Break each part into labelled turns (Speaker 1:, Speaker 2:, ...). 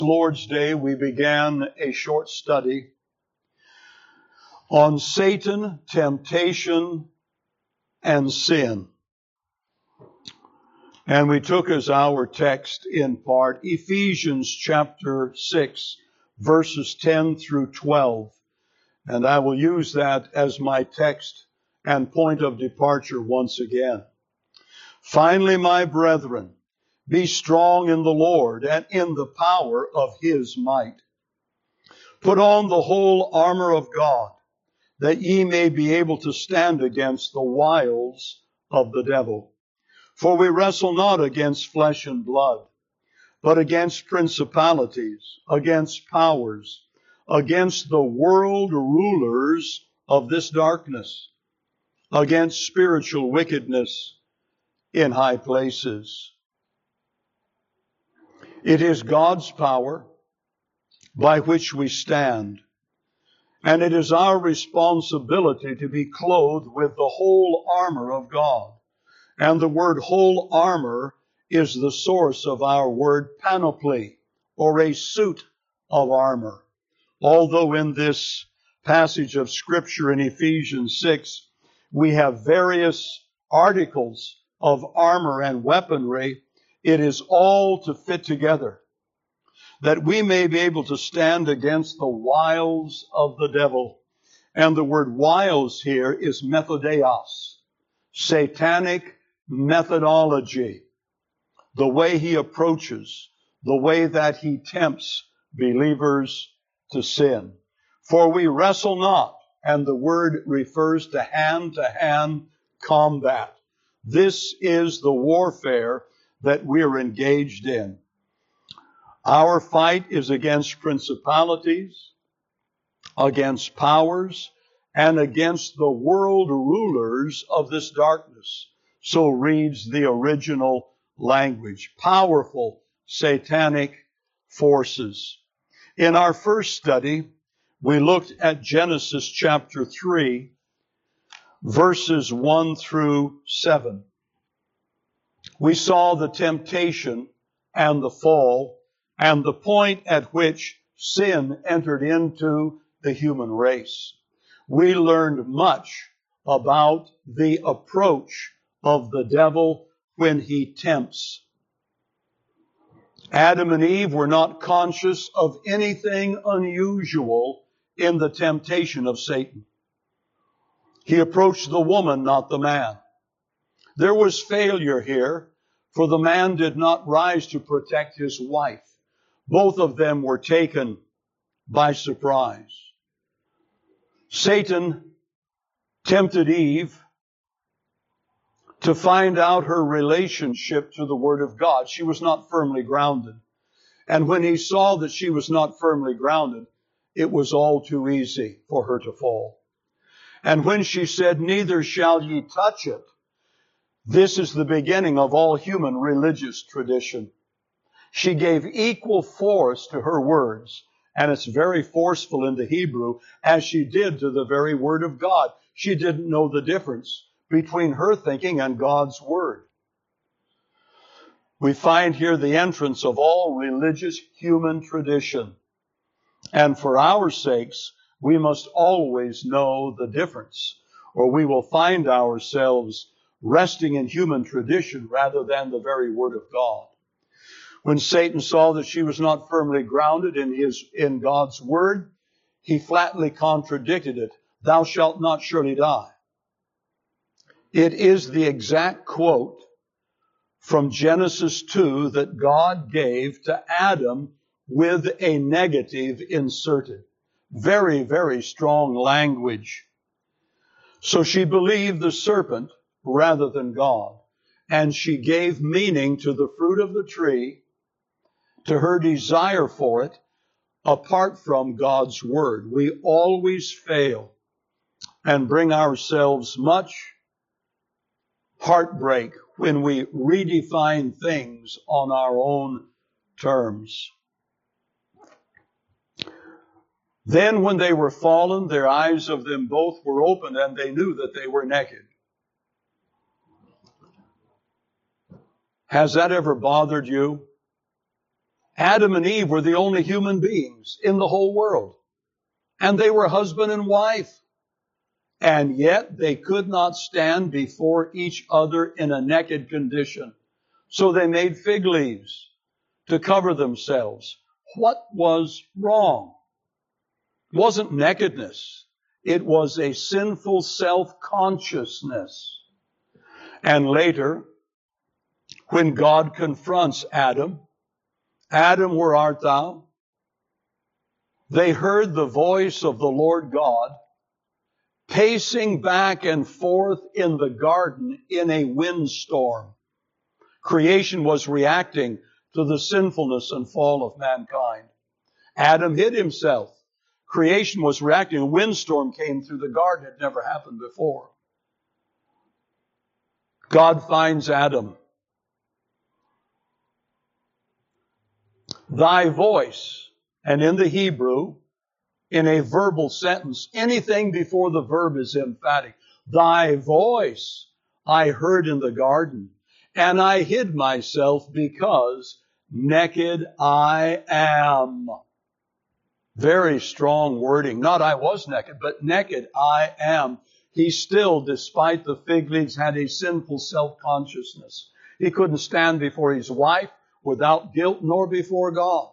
Speaker 1: Lord's Day, we began a short study on Satan, temptation, and sin. And we took as our text in part Ephesians chapter 6, verses 10 through 12. And I will use that as my text and point of departure once again. Finally, my brethren, be strong in the Lord and in the power of His might. Put on the whole armor of God, that ye may be able to stand against the wiles of the devil. For we wrestle not against flesh and blood, but against principalities, against powers, against the world rulers of this darkness, against spiritual wickedness in high places. It is God's power by which we stand, and it is our responsibility to be clothed with the whole armor of God. And the word whole armor is the source of our word panoply, or a suit of armor. Although in this passage of Scripture in Ephesians 6, we have various articles of armor and weaponry, it is all to fit together, that we may be able to stand against the wiles of the devil. And the word wiles here is methodeos, satanic methodology, the way he approaches, the way that he tempts believers to sin. For we wrestle not, and the word refers to hand combat. This is the warfare that we're engaged in. Our fight is against principalities, against powers, and against the world rulers of this darkness. So reads the original language. Powerful satanic forces. In our first study, we looked at Genesis chapter 3, verses 1 through 7. We saw the temptation and the fall and the point at which sin entered into the human race. We learned much about the approach of the devil when he tempts. Adam and Eve were not conscious of anything unusual in the temptation of Satan. He approached the woman, not the man. There was failure here, for the man did not rise to protect his wife. Both of them were taken by surprise. Satan tempted Eve to find out her relationship to the Word of God. She was not firmly grounded. And when he saw that she was not firmly grounded, it was all too easy for her to fall. And when she said, "Neither shall ye touch it," this is the beginning of all human religious tradition. She gave equal force to her words, and it's very forceful in the Hebrew, as she did to the very Word of God. She didn't know the difference between her thinking and God's Word. We find here the entrance of all religious human tradition. And for our sakes, we must always know the difference, or we will find ourselves resting in human tradition rather than the very Word of God. When Satan saw that she was not firmly grounded in God's Word, he flatly contradicted it. "Thou shalt not surely die." It is the exact quote from Genesis 2 that God gave to Adam with a negative inserted. Very, very strong language. So she believed the serpent rather than God, and she gave meaning to the fruit of the tree, to her desire for it, apart from God's Word. We always fail and bring ourselves much heartbreak when we redefine things on our own terms. Then when they were fallen, their eyes of them both were opened, and they knew that they were naked. Has that ever bothered you? Adam and Eve were the only human beings in the whole world. And they were husband and wife. And yet they could not stand before each other in a naked condition. So they made fig leaves to cover themselves. What was wrong? It wasn't nakedness. It was a sinful self-consciousness. And later, when God confronts Adam, Adam, where art thou? They heard the voice of the Lord God pacing back and forth in the garden in a windstorm. Creation was reacting to the sinfulness and fall of mankind. Adam hid himself. Creation was reacting. A windstorm came through the garden. It never happened before. God finds Adam. Thy voice, and in the Hebrew, in a verbal sentence, anything before the verb is emphatic. Thy voice I heard in the garden, and I hid myself because naked I am. Very strong wording. Not I was naked, but naked I am. He still, despite the fig leaves, had a sinful self-consciousness. He couldn't stand before his wife without guilt nor before God.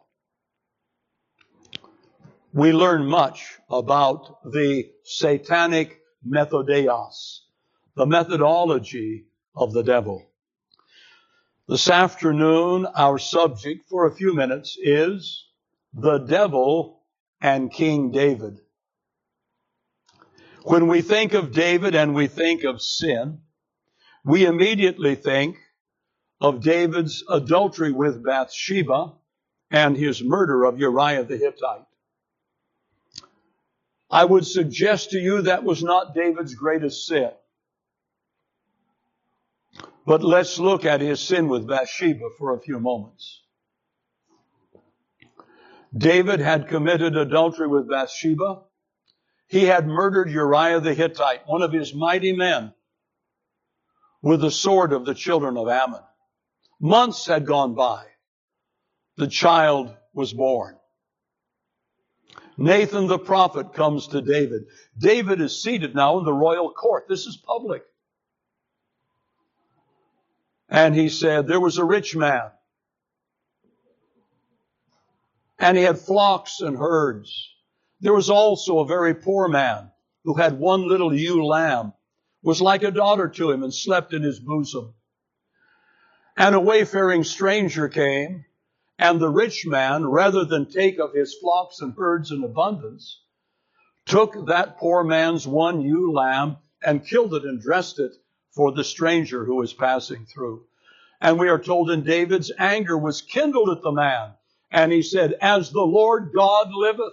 Speaker 1: We learn much about the satanic methodeos, the methodology of the devil. This afternoon, our subject for a few minutes is the devil and King David. When we think of David and we think of sin, we immediately think of David's adultery with Bathsheba and his murder of Uriah the Hittite. I would suggest to you that was not David's greatest sin. But let's look at his sin with Bathsheba for a few moments. David had committed adultery with Bathsheba. He had murdered Uriah the Hittite, one of his mighty men, with the sword of the children of Ammon. Months had gone by. The child was born. Nathan the prophet comes to David. David is seated now in the royal court. This is public. And he said, there was a rich man, and he had flocks and herds. There was also a very poor man who had one little ewe lamb, was like a daughter to him, and slept in his bosom. And a wayfaring stranger came, and the rich man, rather than take of his flocks and herds in abundance, took that poor man's one ewe lamb and killed it and dressed it for the stranger who was passing through. And we are told in David's anger was kindled at the man. And he said, as the Lord God liveth.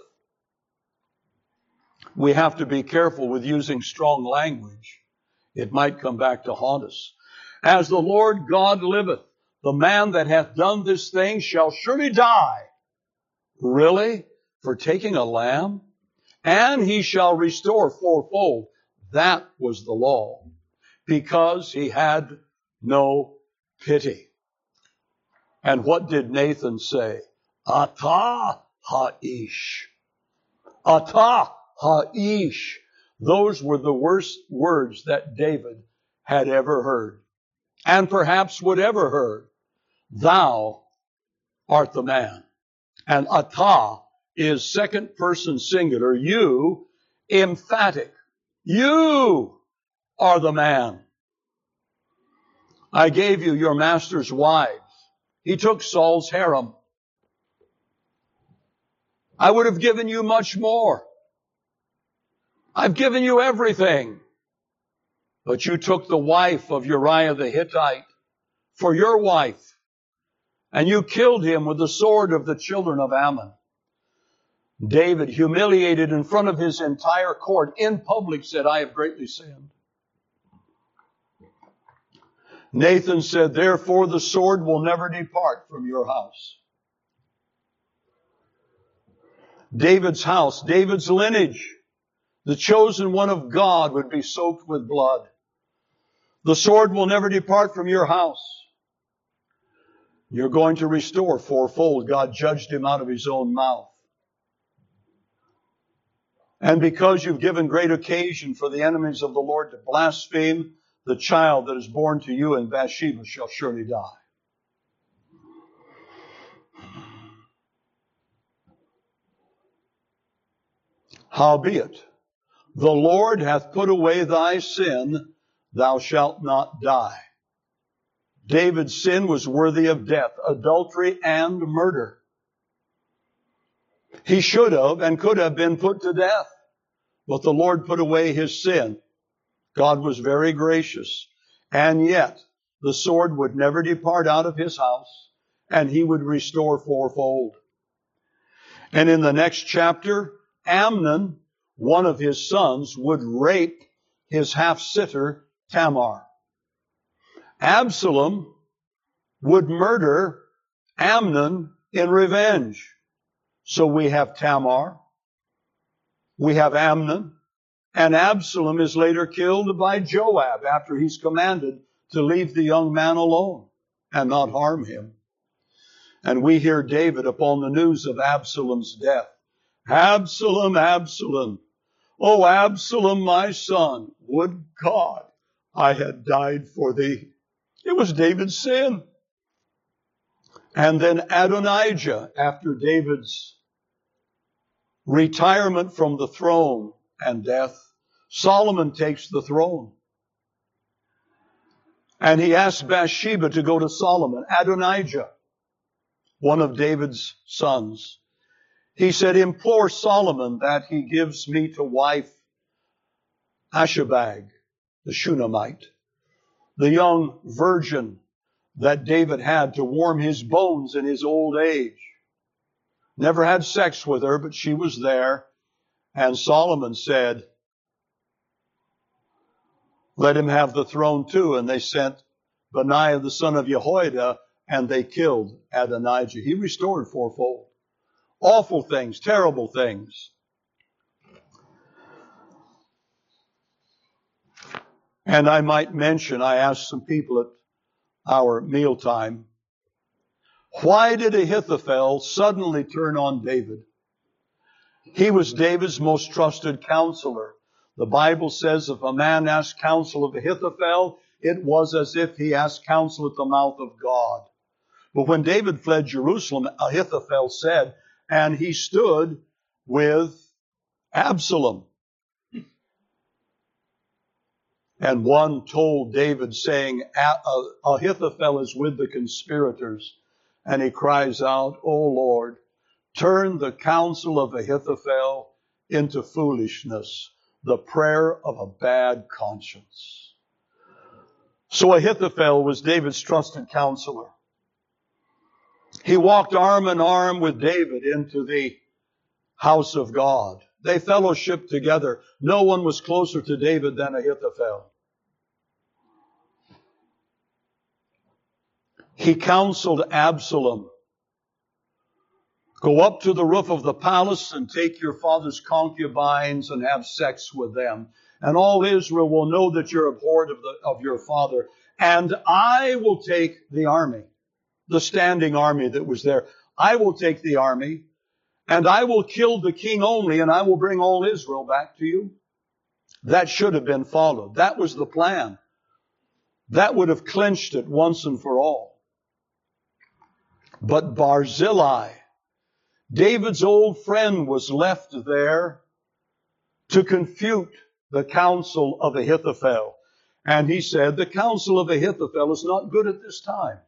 Speaker 1: We have to be careful with using strong language. It might come back to haunt us. As the Lord God liveth, the man that hath done this thing shall surely die. Really? For taking a lamb? And he shall restore fourfold. That was the law. Because he had no pity. And what did Nathan say? Atah ha'ish. Atah ha'ish. Those were the worst words that David had ever heard. And perhaps would ever heard. Thou art the man. And atah is second person singular. You, emphatic. You are the man. I gave you your master's wives. He took Saul's harem. I would have given you much more. I've given you everything. But you took the wife of Uriah the Hittite for your wife. And you killed him with the sword of the children of Ammon. David, humiliated in front of his entire court, in public said, I have greatly sinned. Nathan said, therefore the sword will never depart from your house. David's house, David's lineage, the chosen one of God would be soaked with blood. The sword will never depart from your house. You're going to restore fourfold. God judged him out of his own mouth. And because you've given great occasion for the enemies of the Lord to blaspheme, the child that is born to you in Bathsheba shall surely die. Howbeit, the Lord hath put away thy sin, thou shalt not die. David's sin was worthy of death, adultery and murder. He should have and could have been put to death, but the Lord put away his sin. God was very gracious, and yet the sword would never depart out of his house, and he would restore fourfold. And in the next chapter, Amnon, one of his sons, would rape his half-sister Tamar. Absalom would murder Amnon in revenge. So we have Tamar, we have Amnon, and Absalom is later killed by Joab after he's commanded to leave the young man alone and not harm him. And we hear David upon the news of Absalom's death. Absalom, Absalom, O Absalom, my son, would God I had died for thee. It was David's sin. And then Adonijah, after David's retirement from the throne and death, Solomon takes the throne. And he asks Bathsheba to go to Solomon. Adonijah, one of David's sons. He said, implore Solomon that he gives me to wife Ashabag, the Shunammite, the young virgin that David had to warm his bones in his old age. Never had sex with her, but she was there. And Solomon said, let him have the throne too. And they sent Benaiah the son of Jehoiada, and they killed Adonijah. He restored fourfold. Awful things, terrible things. And I might mention, I asked some people at our mealtime, why did Ahithophel suddenly turn on David? He was David's most trusted counselor. The Bible says if a man asked counsel of Ahithophel, it was as if he asked counsel at the mouth of God. But when David fled Jerusalem, Ahithophel said, and he stood with Absalom. And one told David, saying, Ahithophel is with the conspirators. And he cries out, O Lord, turn the counsel of Ahithophel into foolishness, the prayer of a bad conscience. So Ahithophel was David's trusted counselor. He walked arm in arm with David into the house of God. They fellowshiped together. No one was closer to David than Ahithophel. He counseled Absalom, go up to the roof of the palace and take your father's concubines and have sex with them. And all Israel will know that you're abhorred of your father. And I will take the army, the standing army that was there. I will take the army, and I will kill the king only, and I will bring all Israel back to you. That should have been followed. That was the plan. That would have clinched it once and for all. But Barzillai, David's old friend, was left there to confute the counsel of Ahithophel. And he said, the counsel of Ahithophel is not good at this time.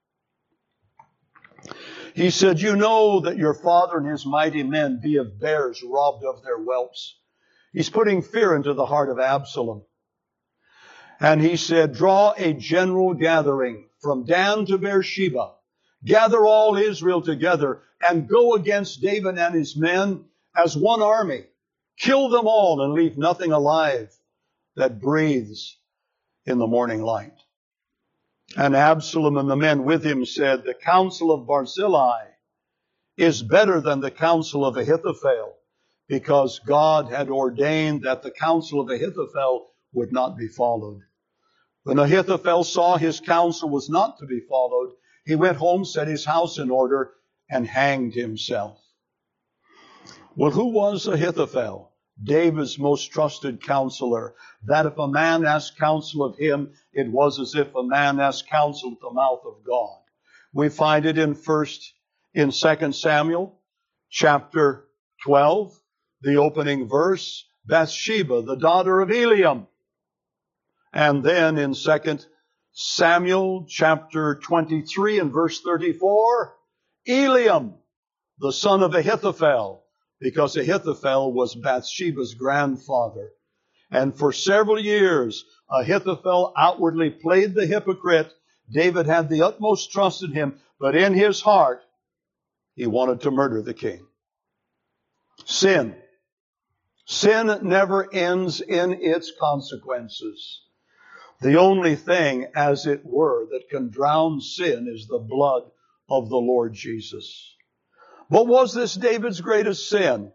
Speaker 1: He said, you know that your father and his mighty men be of bears robbed of their whelps. He's putting fear into the heart of Absalom. And he said, draw a general gathering from Dan to Beersheba. Gather all Israel together and go against David and his men as one army. Kill them all and leave nothing alive that breathes in the morning light. And Absalom and the men with him said, the counsel of Barzillai is better than the counsel of Ahithophel, because God had ordained that the counsel of Ahithophel would not be followed. When Ahithophel saw his counsel was not to be followed, He went home, set his house in order, and hanged himself. Well, who was Ahithophel? David's most trusted counselor. That if a man asked counsel of him, it was as if a man asked counsel at the mouth of God. We find it in 2 Samuel chapter 12, the opening verse, Bathsheba, the daughter of Eliam. And then in 2 Samuel chapter 23 and verse 34, Eliam, the son of Ahithophel, because Ahithophel was Bathsheba's grandfather. And for several years, Ahithophel outwardly played the hypocrite. David had the utmost trust in him, but in his heart, he wanted to murder the king. Sin. Sin never ends in its consequences. The only thing, as it were, that can drown sin is the blood of the Lord Jesus. But was this David's greatest sin?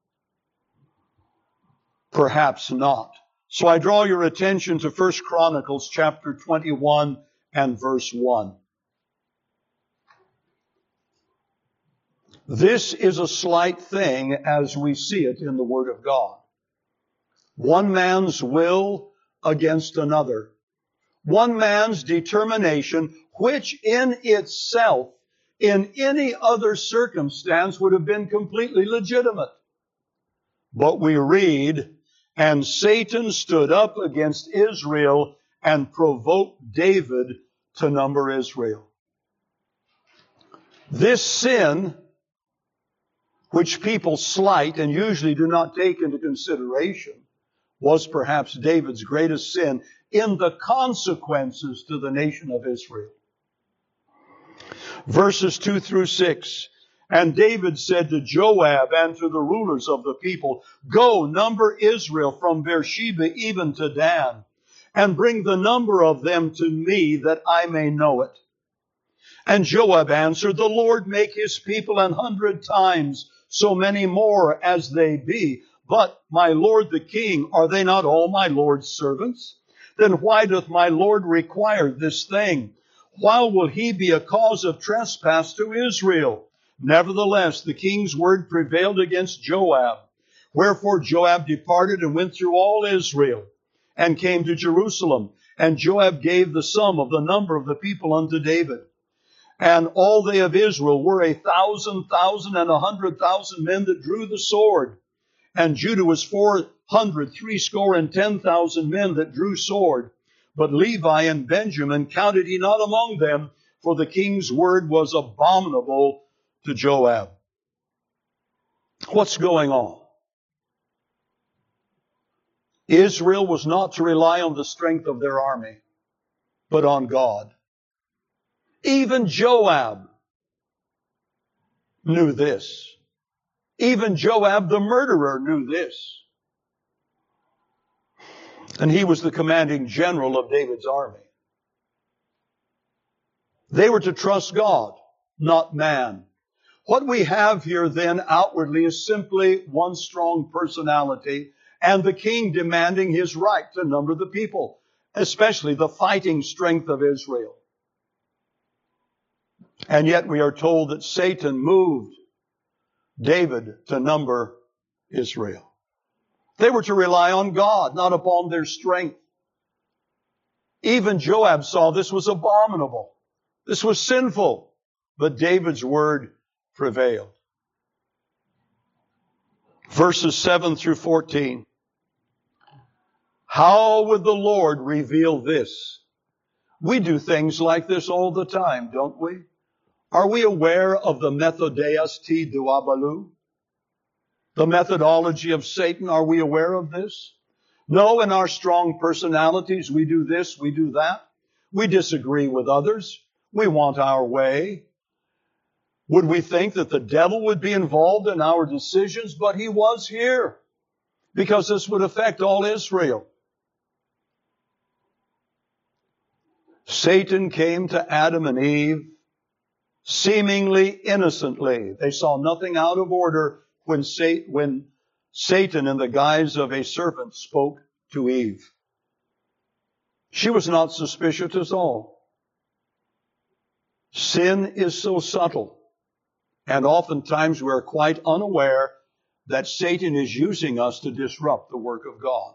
Speaker 1: Perhaps not. So I draw your attention to 1 Chronicles chapter 21 and verse 1. This is a slight thing as we see it in the Word of God. One man's will against another. One man's determination, which in itself, in any other circumstance, would have been completely legitimate. But we read, and Satan stood up against Israel and provoked David to number Israel. This sin, which people slight and usually do not take into consideration, was perhaps David's greatest sin in the consequences to the nation of Israel. Verses 2 through 6. And David said to Joab and to the rulers of the people, Go, number Israel from Beersheba even to Dan, and bring the number of them to me that I may know it. And Joab answered, The Lord make his people 100 times so many more as they be. But, my lord the king, are they not all my lord's servants? Then why doth my lord require this thing? Why will he be a cause of trespass to Israel? Nevertheless, the king's word prevailed against Joab. Wherefore Joab departed and went through all Israel, and came to Jerusalem. And Joab gave the sum of the number of the people unto David. And all they of Israel were 1,000, 100,000 men that drew the sword. And Judah was 400, 310,000 men that drew sword. But Levi and Benjamin counted he not among them, for the king's word was abominable to Joab. What's going on? Israel was not to rely on the strength of their army, but on God. Even Joab knew this. Even Joab the murderer knew this. And he was the commanding general of David's army. They were to trust God, not man. What we have here then outwardly is simply one strong personality and the king demanding his right to number the people, especially the fighting strength of Israel. And yet we are told that Satan moved David to number Israel. They were to rely on God, not upon their strength. Even Joab saw this was abominable. This was sinful. But David's word prevailed. Verses 7 through 14. How would the Lord reveal this? We do things like this all the time, don't we? Are we aware of the methodeus ti duabalu? The methodology of Satan, are we aware of this? No, in our strong personalities, we do this, we do that. We disagree with others. We want our way. Would we think that the devil would be involved in our decisions? But he was here, because this would affect all Israel. Satan came to Adam and Eve seemingly innocently. They saw nothing out of order when Satan, in the guise of a serpent, spoke to Eve. She was not suspicious at all. Sin is so subtle, and oftentimes we are quite unaware that Satan is using us to disrupt the work of God.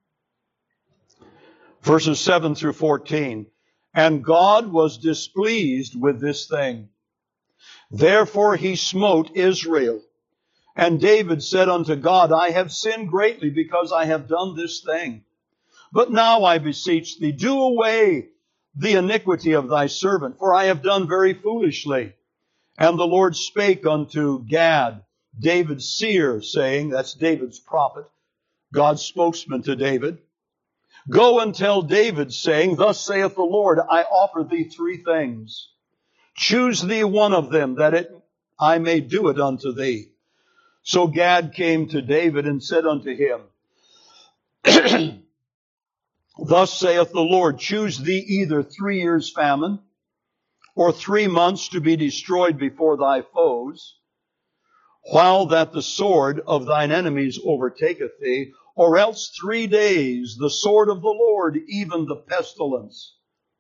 Speaker 1: Verses 7 through 14. And God was displeased with this thing. Therefore he smote Israel. And David said unto God, I have sinned greatly because I have done this thing. But now I beseech thee, do away the iniquity of thy servant, for I have done very foolishly. And the Lord spake unto Gad, David's seer, saying, that's David's prophet, God's spokesman to David, go and tell David, saying, thus saith the Lord, I offer thee 3 things. Choose thee one of them, that I may do it unto thee. So Gad came to David and said unto him, thus saith the Lord, choose thee either 3 years' famine, or 3 months to be destroyed before thy foes, while that the sword of thine enemies overtaketh thee, or else 3 days the sword of the Lord, even the pestilence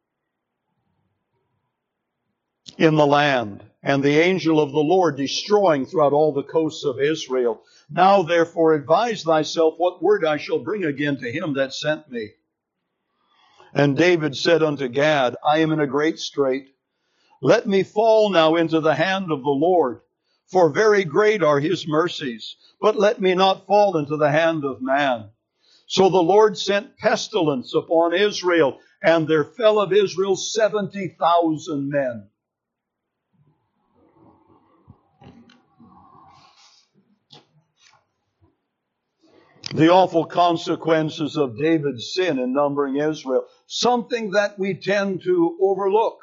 Speaker 1: in the land, and the angel of the Lord destroying throughout all the coasts of Israel. Now therefore advise thyself what word I shall bring again to him that sent me. And David said unto Gad, I am in a great strait. Let me fall now into the hand of the Lord, for very great are his mercies. But let me not fall into the hand of man. So the Lord sent pestilence upon Israel, and there fell of Israel 70,000 men. The awful consequences of David's sin in numbering Israel, something that we tend to overlook.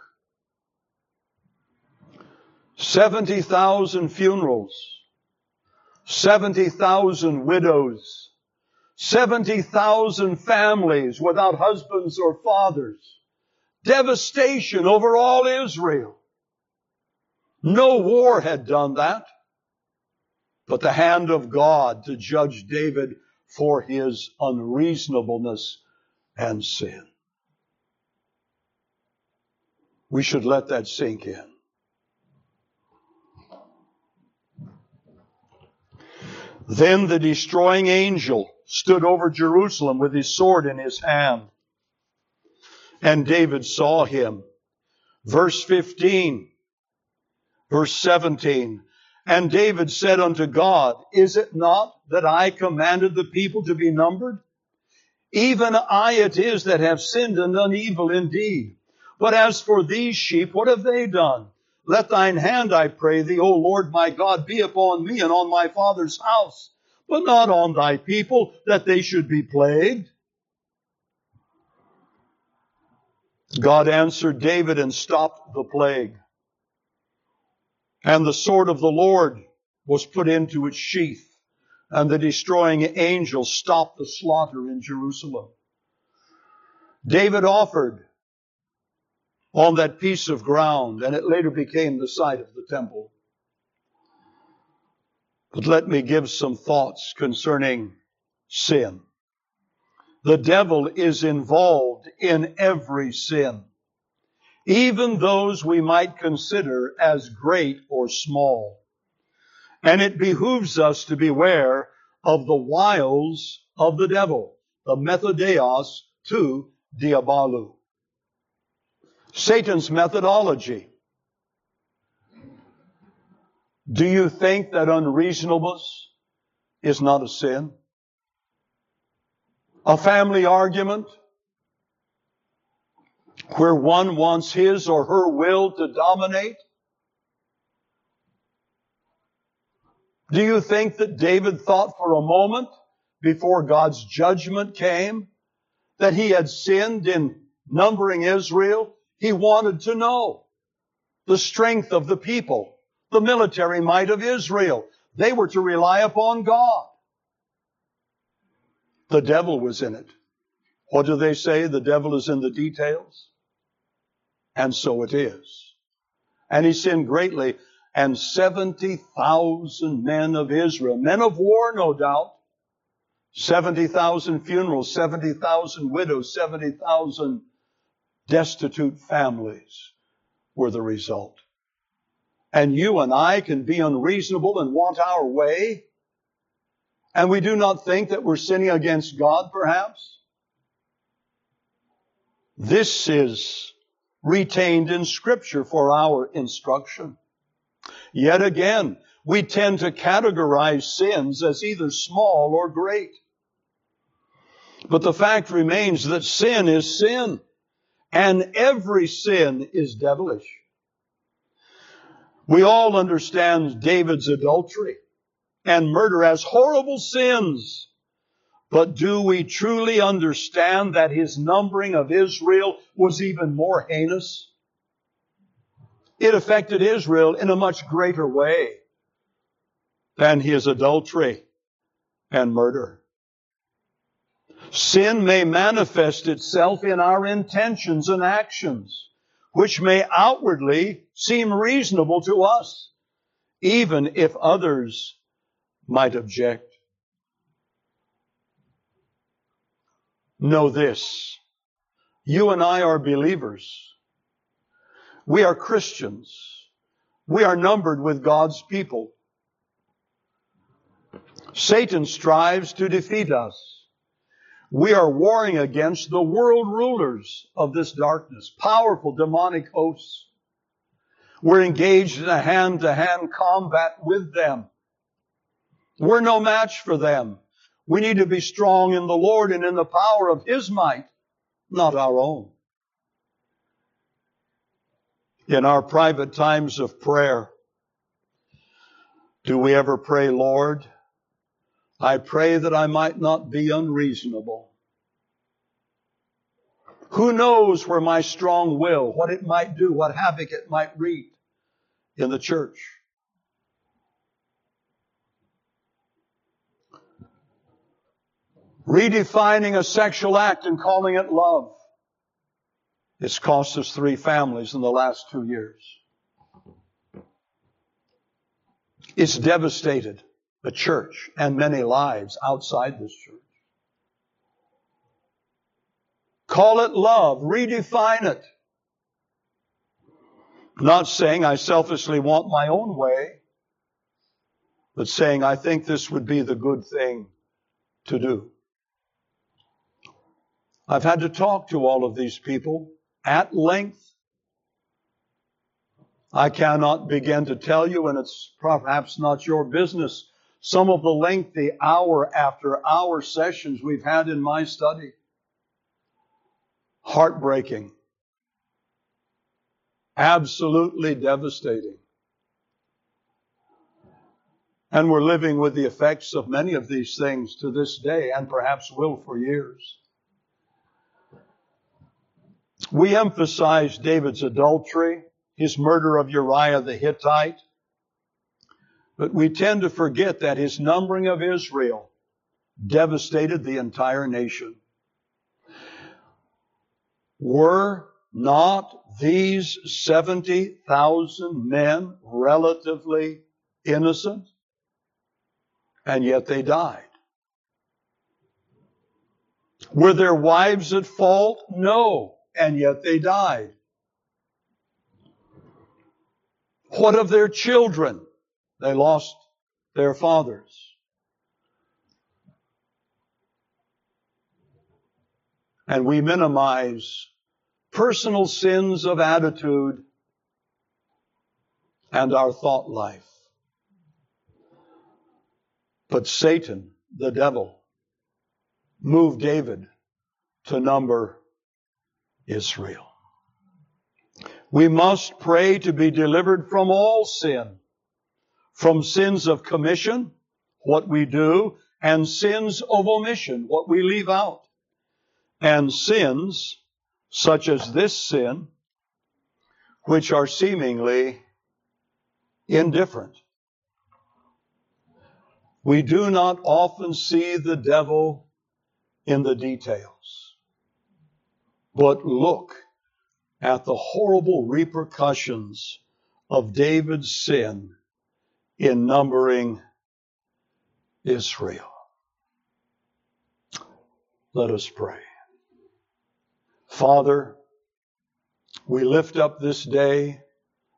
Speaker 1: 70,000 funerals, 70,000 widows, 70,000 families without husbands or fathers. Devastation over all Israel. No war had done that, but the hand of God to judge David for his unreasonableness and sin. We should let that sink in. Then the destroying angel stood over Jerusalem with his sword in his hand. And David saw him. Verse 15, verse 17. And David said unto God, is it not that I commanded the people to be numbered? Even I it is that have sinned and done evil indeed. But as for these sheep, what have they done? Let thine hand, I pray thee, O Lord my God, be upon me and on my father's house, but not on thy people, that they should be plagued. God answered David and stopped the plague. And the sword of the Lord was put into its sheath, and the destroying angel stopped the slaughter in Jerusalem. David offered on that piece of ground, and it later became the site of the temple. But let me give some thoughts concerning sin. The devil is involved in every sin, even those we might consider as great or small. And it behooves us to beware of the wiles of the devil, the methodeos to diabolou. Satan's methodology. Do you think that unreasonableness is not a sin? A family argument where one wants his or her will to dominate? Do you think that David thought for a moment before God's judgment came that he had sinned in numbering Israel? He wanted to know the strength of the people, the military might of Israel. They were to rely upon God. The devil was in it. What do they say? The devil is in the details. And so it is. And he sinned greatly. And 70,000 men of Israel, men of war, no doubt, 70,000 funerals, 70,000 widows, 70,000 destitute families were the result. And you and I can be unreasonable and want our way, and we do not think that we're sinning against God, perhaps. This is retained in Scripture for our instruction. Yet again, we tend to categorize sins as either small or great. But the fact remains that sin is sin, and every sin is devilish. We all understand David's adultery and murder as horrible sins. But do we truly understand that his numbering of Israel was even more heinous? It affected Israel in a much greater way than his adultery and murder. Sin may manifest itself in our intentions and actions, which may outwardly seem reasonable to us, even if others might object. Know this, you and I are believers. We are Christians. We are numbered with God's people. Satan strives to defeat us. We are warring against the world rulers of this darkness, powerful demonic hosts. We're engaged in a hand-to-hand combat with them. We're no match for them. We need to be strong in the Lord and in the power of His might, not our own. In our private times of prayer, do we ever pray, Lord, I pray that I might not be unreasonable. Who knows where my strong will, what it might do, what havoc it might wreak in the church? Redefining a sexual act and calling it love. It's cost us 3 families in the last 2 years. It's devastated the church and many lives outside this church. Call it love. Redefine it. Not saying I selfishly want my own way, but saying I think this would be the good thing to do. I've had to talk to all of these people at length. I cannot begin to tell you, and it's perhaps not your business, some of the lengthy hour after hour sessions we've had in my study. Heartbreaking. Absolutely devastating. And we're living with the effects of many of these things to this day, and perhaps will for years. We emphasize David's adultery, his murder of Uriah the Hittite, but we tend to forget that his numbering of Israel devastated the entire nation. Were not these 70,000 men relatively innocent? And yet they died. Were their wives at fault? No. And yet they died. What of their children? They lost their fathers. And we minimize personal sins of attitude and our thought life. But Satan, the devil, moved David to number Israel. We must pray to be delivered from all sin, from sins of commission, what we do, and sins of omission, what we leave out, and sins such as this sin, which are seemingly indifferent. We do not often see the devil in the details, but look at the horrible repercussions of David's sin in numbering Israel. Let us pray. Father, we lift up this day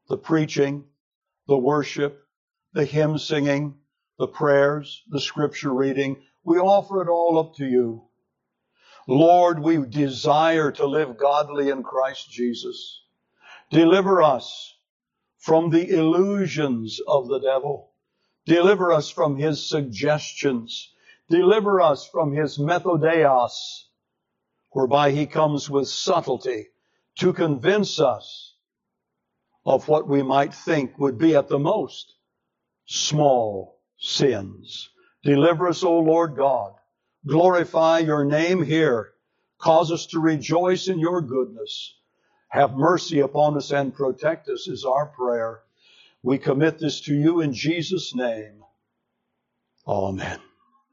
Speaker 1: the preaching, the worship, the hymn singing, the prayers, the scripture reading. We offer it all up to you. Lord, we desire to live godly in Christ Jesus. Deliver us from the illusions of the devil. Deliver us from his suggestions. Deliver us from his methodeos, whereby he comes with subtlety to convince us of what we might think would be at the most small sins. Deliver us, O Lord God. Glorify your name here. Cause us to rejoice in your goodness. Have mercy upon us and protect us is our prayer. We commit this to you in Jesus' name. Amen.